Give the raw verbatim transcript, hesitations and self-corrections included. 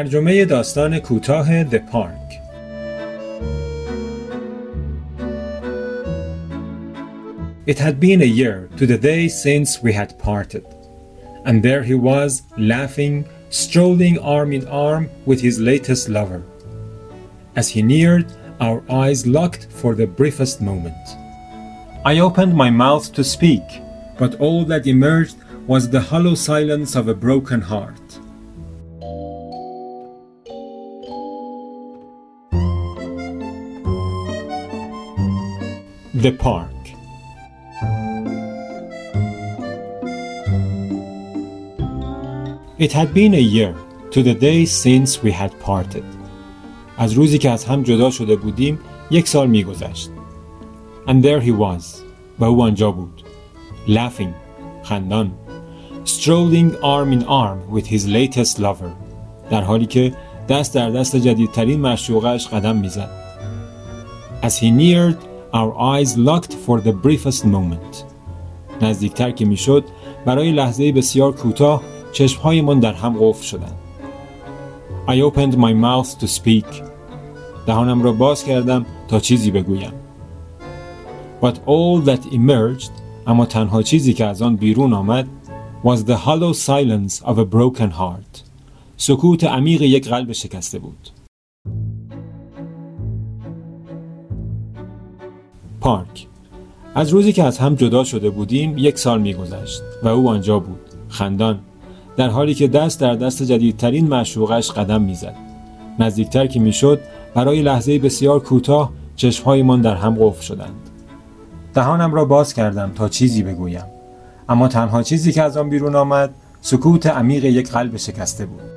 ترجمه داستان کوتاه The Park. It had been a year to the day since we had parted, and there he was, laughing, strolling arm in arm with his latest lover. As he neared, our eyes locked for the briefest moment. I opened my mouth to speak, but all that emerged was the hollow silence of a broken heart. The Park. It had been a year to the day since we had parted. از روزی که از هم جدا شده بودیم یک سال می گذشت. And there he was. و او آنجا بود. Laughing. خندان. Strolling arm in arm with his latest lover. در حالی که دست در دست جدیدترین معشوقش قدم می زد. As he neared, our eyes locked for the briefest moment. نزدیکتر که می شد برای لحظه‌ای بسیار کوتاه چشمهایمان در هم قفل شدند. I opened my mouth to speak. دهانم را باز کردم تا چیزی بگویم. But all that emerged, اما تنها چیزی که از آن بیرون آمد, was the hollow silence of a broken heart. سکوت عمیق یک قلب شکسته بود. پارک. از روزی که از هم جدا شده بودیم یک سال می‌گذشت و او آنجا بود، خندان، در حالی که دست در دست جدیدترین معشوقش قدم می‌زد. نزدیکتر که می‌شد برای لحظه‌ای بسیار کوتاه چشم‌هایمان در هم قفل شدند. دهانم را باز کردم تا چیزی بگویم، اما تنها چیزی که از آن بیرون آمد سکوت عمیق یک قلب شکسته بود.